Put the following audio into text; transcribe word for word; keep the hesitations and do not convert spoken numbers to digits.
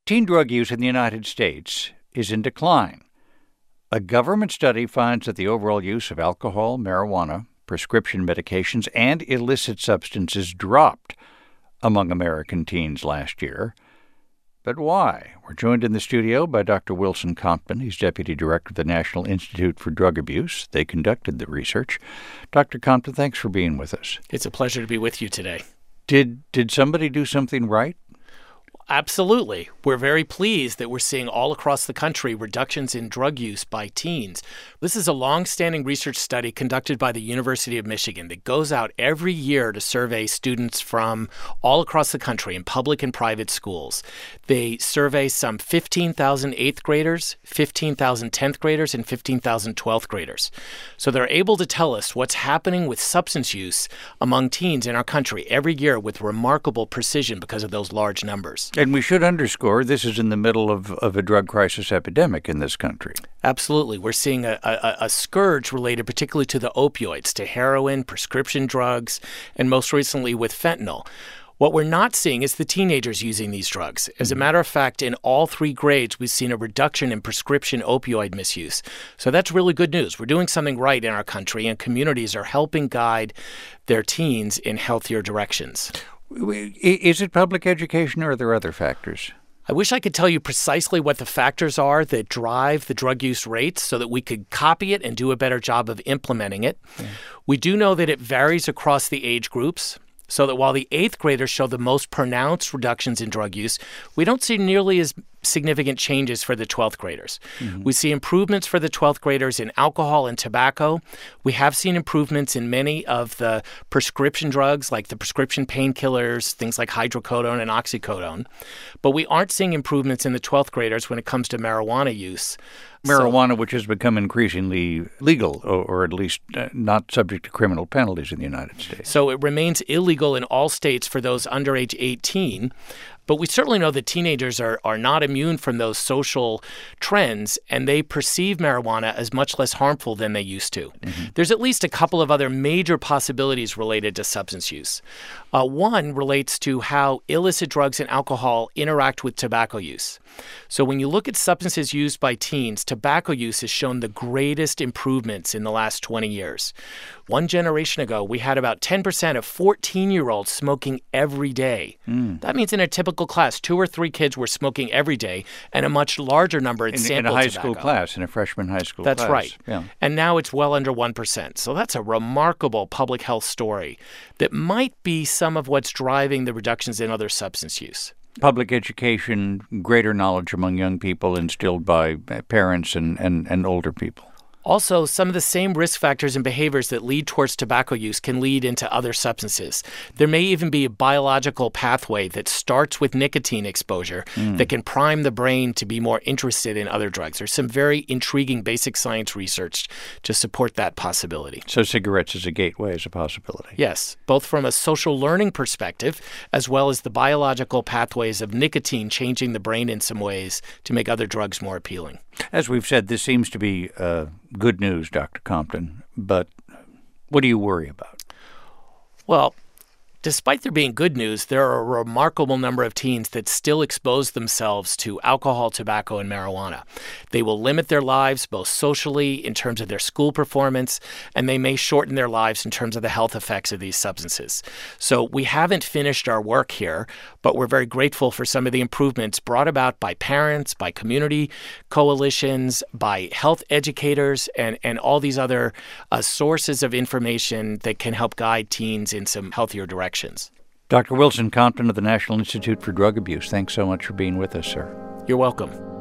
Teen drug use in the United States is in decline. A government study finds that the overall use of alcohol, marijuana, prescription medications, and illicit substances dropped among American teens last year. But why? We're joined in the studio by Doctor Wilson Compton. He's Deputy Director of the National Institute for Drug Abuse. They conducted the research. Doctor Compton, thanks for being with us. It's a pleasure to be with you today. Did did somebody do something right? Absolutely. We're very pleased that we're seeing all across the country reductions in drug use by teens. This is a long-standing research study conducted by the University of Michigan that goes out every year to survey students from all across the country in public and private schools. They survey some fifteen thousand eighth graders, fifteen thousand tenth graders, and fifteen thousand twelfth graders. So they're able to tell us what's happening with substance use among teens in our country every year with remarkable precision because of those large numbers. And we should underscore this is in the middle of, of a drug crisis epidemic in this country. Absolutely. We're seeing a, a, a scourge related particularly to the opioids, to heroin, prescription drugs, and most recently with fentanyl. What we're not seeing is the teenagers using these drugs. As a matter of fact, in all three grades, we've seen a reduction in prescription opioid misuse. So that's really good news. We're doing something right in our country, and communities are helping guide their teens in healthier directions. Is it public education or are there other factors? I wish I could tell you precisely what the factors are that drive the drug use rates so that we could copy it and do a better job of implementing it. Yeah. We do know that it varies across the age groups, so that while the eighth graders show the most pronounced reductions in drug use, we don't see nearly as significant changes for the twelfth graders. Mm-hmm. We see improvements for the twelfth graders in alcohol and tobacco. We have seen improvements in many of the prescription drugs, like the prescription painkillers, things like hydrocodone and oxycodone. But we aren't seeing improvements in the twelfth graders when it comes to marijuana use. Marijuana, so, which has become increasingly legal, or, or at least uh, not subject to criminal penalties in the United States. So it remains illegal in all states for those under age eighteen. But we certainly know that teenagers are, are not immune from those social trends, and they perceive marijuana as much less harmful than they used to. Mm-hmm. There's at least a couple of other major possibilities related to substance use. Uh, one relates to how illicit drugs and alcohol interact with tobacco use. So when you look at substances used by teens, tobacco use has shown the greatest improvements in the last twenty years. One generation ago, we had about ten percent of fourteen-year-olds smoking every day. Mm. That means in a typical class, two or three kids were smoking every day, and a much larger number in, in sample In a high tobacco. school class, in a freshman high school that's class. That's right. Yeah. And now it's well under one percent. So that's a remarkable public health story that might be some of what's driving the reductions in other substance use. Public education, greater knowledge among young people instilled by parents and, and, and older people. Also, some of the same risk factors and behaviors that lead towards tobacco use can lead into other substances. There may even be a biological pathway that starts with nicotine exposure mm. that can prime the brain to be more interested in other drugs. There's some very intriguing basic science research to support that possibility. So cigarettes as a gateway is a possibility. Yes, both from a social learning perspective as well as the biological pathways of nicotine changing the brain in some ways to make other drugs more appealing. As we've said, this seems to be uh, good news, Doctor Compton, but what do you worry about? Well, despite there being good news, there are a remarkable number of teens that still expose themselves to alcohol, tobacco, and marijuana. They will limit their lives both socially in terms of their school performance, and they may shorten their lives in terms of the health effects of these substances. So we haven't finished our work here, but we're very grateful for some of the improvements brought about by parents, by community coalitions, by health educators, and, and all these other uh, sources of information that can help guide teens in some healthier directions. Doctor Wilson Compton of the National Institute for Drug Abuse, thanks so much for being with us, sir. You're welcome.